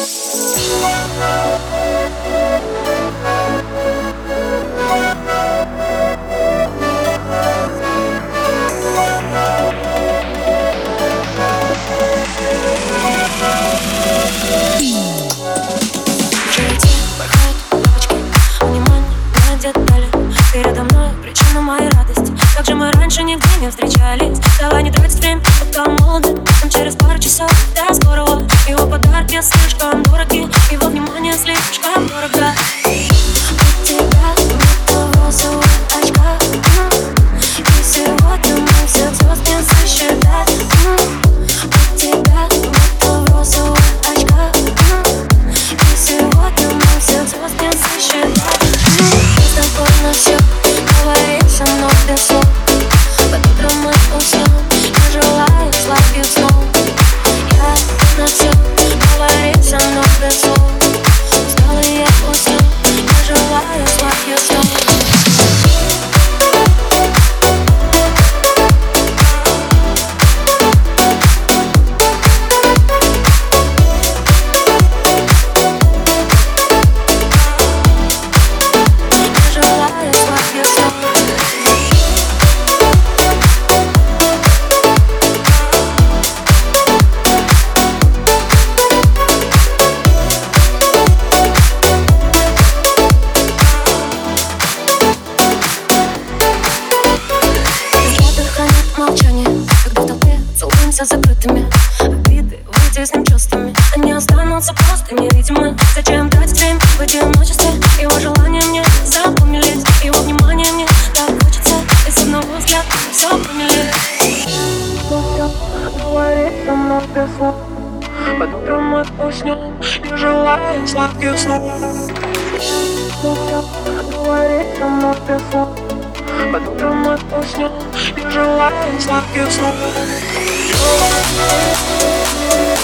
Передо мной причина моей радости. Как же мы раньше нигде не встречались. Давай не тратить время, пока молоды. Нам через пару часов до скорого. Его подарки слишком дороги, его внимание слишком дорого. От тебя будто розовые очка. И сегодня мы всех звезд не сосчитать. От тебя будто розовые очка. И сегодня мы всех звезд не сосчитать. С тобой на все говори со мной без слов. Под утром мы уснем, не желаю сладких снов. Я на все говори со мной без слов. Усталый я уснем, не желаю сладких снов. Когда в толпе целуемся закрытыми, обиды вытесним чувствами. Они останутся просто невидимы. Зачем тратить время в одиночестве? Его желание мне запомнились, его внимание мне так хочется. И с одного взгляда все помнили. Говори со мной без слов. Под утром мы уснем, не желая сладких снов. Говори со мной без слов. Под утром мы уснем, не желая сладких снов.